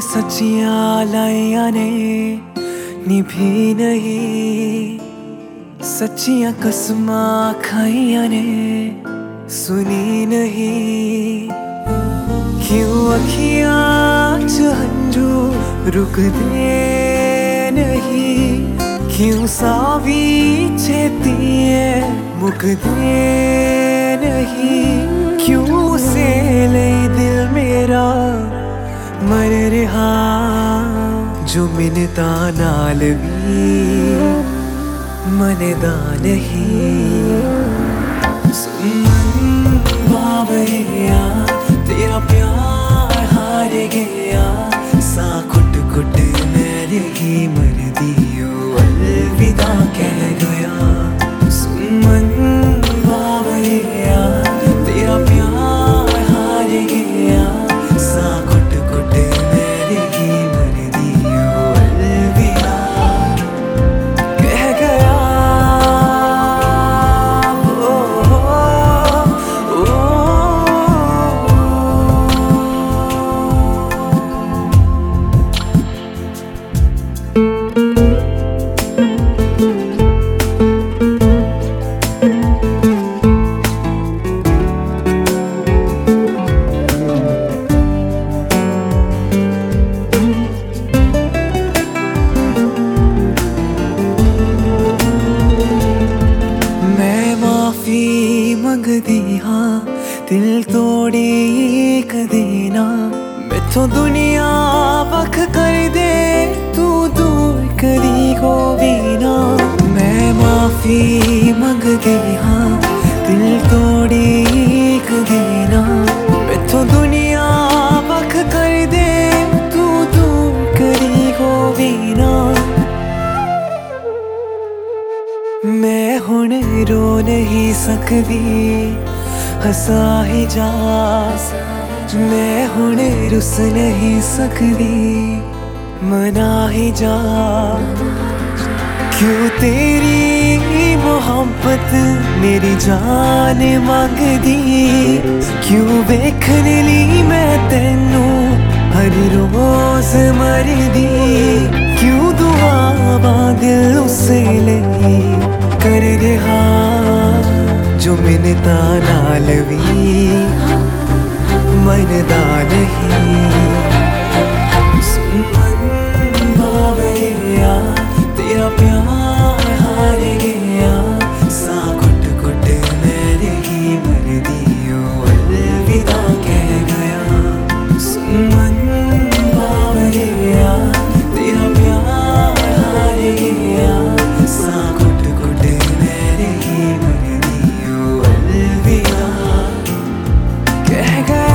सच्चियां लाइयां ने निभी नहीं, सच्चियां कसमां खाइयां ने सुनी नहीं। क्यों अखियां च हंझू रुकदे नहीं, क्यों सावी छेतिए मुकदे नहीं। क्यों से ले दिल मेरा मर रहा, जो मिन्नता नाल भी मनदा नहीं। सुमन बावैया तेरा प्यार हार गया, सा कुट कुट मेरे ही मर दियो अलविदा कह गया। सुमन बावैया तेरा प्यार हार गया, सा कुट कुट मेरे ही मर दियो अलविदा कह गया। मंगदी हाँ दिल तोड़ी कदे ना, मैथों दुनिया वख कर दे तू दूर कदी होवी ना। मैं माफी मंगदी हाँ दिल तोड़ी कदे ना, मैथों दुनिया वख कर दे तू दूर कदी होवी ना। मैं हुण रो नहीं सकदी हंसा ही जा, मैं हुण रुस नहीं सकदी मना ही जा। क्यों तेरी मोहब्बत मेरी जान मंगदी, क्यों वेखने ली मैं तेनू हर रोज मरदी। क्यों दुआवां दिल उसे लई कर रहा, जो मिन्नता नाल भी मनदा नहीं। सुमन बावैया तेरा प्यार हार गया, सा कुट कुट मेरे ही मर दियो अलविदा कह गया। सुमन बावैया तेरा प्यार हार गया, सा कुट कुट मेरे ही मर दियो अलविदा कह गया।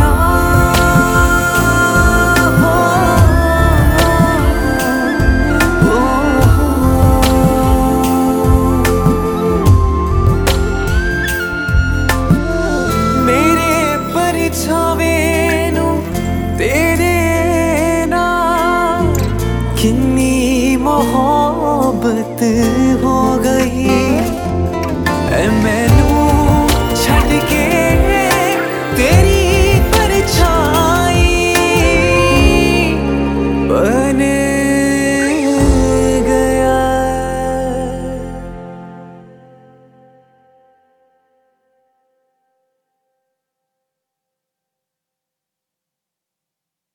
मेरे परछावे नू तेरे नाल किन्नी मोहब्बत हो गई, मैनू छड़ के तेरी परछाई बन